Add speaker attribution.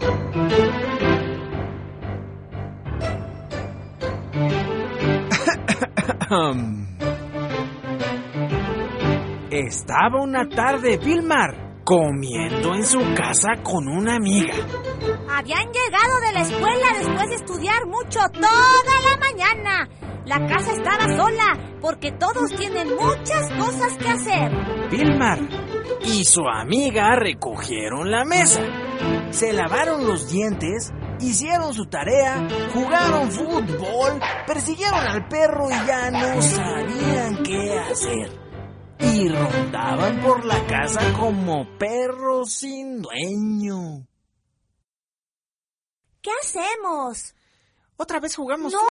Speaker 1: Estaba una tarde Vilmar comiendo en su casa con una amiga.
Speaker 2: Habían llegado de la escuela después de estudiar mucho toda la mañana. La casa estaba sola porque todos tienen muchas cosas que hacer.
Speaker 1: Vilmar y su amiga recogieron la mesa, se lavaron los dientes, hicieron su tarea, jugaron fútbol, persiguieron al perro y ya no sabían qué hacer. Y rondaban por la casa como perros sin dueño.
Speaker 2: ¿Qué hacemos?
Speaker 1: Otra vez jugamos.
Speaker 2: No,